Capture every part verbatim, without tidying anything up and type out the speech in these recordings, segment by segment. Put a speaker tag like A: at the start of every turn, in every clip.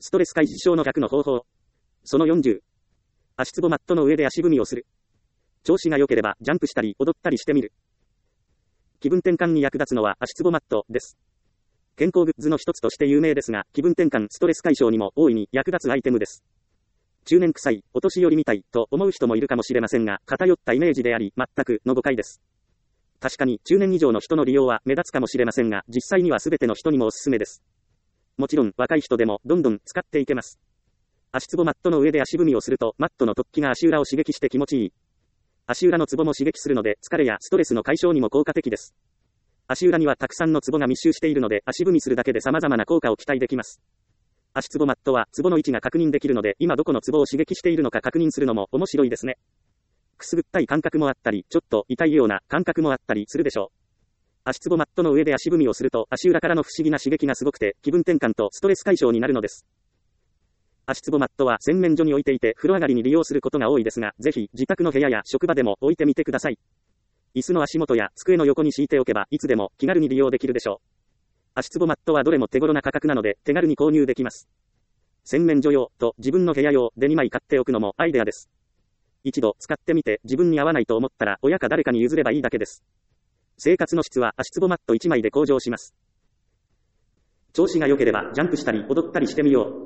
A: ストレス解消の逆の方法。そのよんじゅう。足つぼマットの上で足踏みをする。調子が良ければジャンプしたり踊ったりしてみる。気分転換に役立つのは足つぼマットです。健康グッズの一つとして有名ですが、気分転換、ストレス解消にも大いに役立つアイテムです。中年臭い、お年寄りみたいと思う人もいるかもしれませんが、偏ったイメージであり、全くの誤解です。確かに中年以上の人の利用は目立つかもしれませんが、実際には全ての人にもおすすめです。もちろん若い人でもどんどん使っていけます。足つぼマットの上で足踏みをすると、マットの突起が足裏を刺激して気持ちいい。足裏のツボも刺激するので、疲れやストレスの解消にも効果的です。足裏にはたくさんのツボが密集しているので、足踏みするだけで様々な効果を期待できます。足つぼマットはツボの位置が確認できるので、今どこのツボを刺激しているのか確認するのも面白いですね。くすぐったい感覚もあったり、ちょっと痛いような感覚もあったりするでしょう。足つぼマットの上で足踏みをすると、足裏からの不思議な刺激がすごくて、気分転換とストレス解消になるのです。足つぼマットは洗面所に置いていて、風呂上がりに利用することが多いですが、ぜひ自宅の部屋や職場でも置いてみてください。椅子の足元や机の横に敷いておけば、いつでも気軽に利用できるでしょう。足つぼマットはどれも手頃な価格なので、手軽に購入できます。洗面所用と自分の部屋用でにまい買っておくのもアイデアです。一度使ってみて自分に合わないと思ったら親か誰かに譲ればいいだけです。生活の質は足つぼマットいちまいで向上します。調子が良ければジャンプしたり踊ったりしてみよう。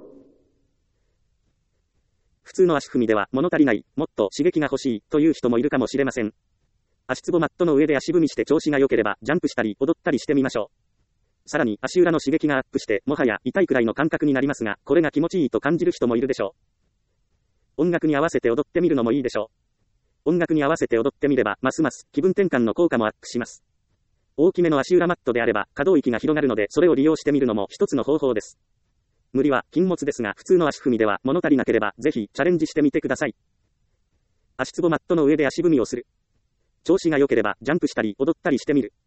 A: 普通の足踏みでは物足りない、もっと刺激が欲しいという人もいるかもしれません。足つぼマットの上で足踏みして調子が良ければジャンプしたり踊ったりしてみましょう。さらに足裏の刺激がアップしてもはや痛いくらいの感覚になりますが、これが気持ちいいと感じる人もいるでしょう。音楽に合わせて踊ってみるのもいいでしょう。音楽に合わせて踊ってみればますます気分転換の効果もアップします。大きめの足裏マットであれば可動域が広がるので、それを利用してみるのも一つの方法です。無理は禁物ですが、普通の足踏みでは物足りなければぜひチャレンジしてみてください。足つぼマットの上で足踏みをする。調子が良ければジャンプしたり踊ったりしてみる。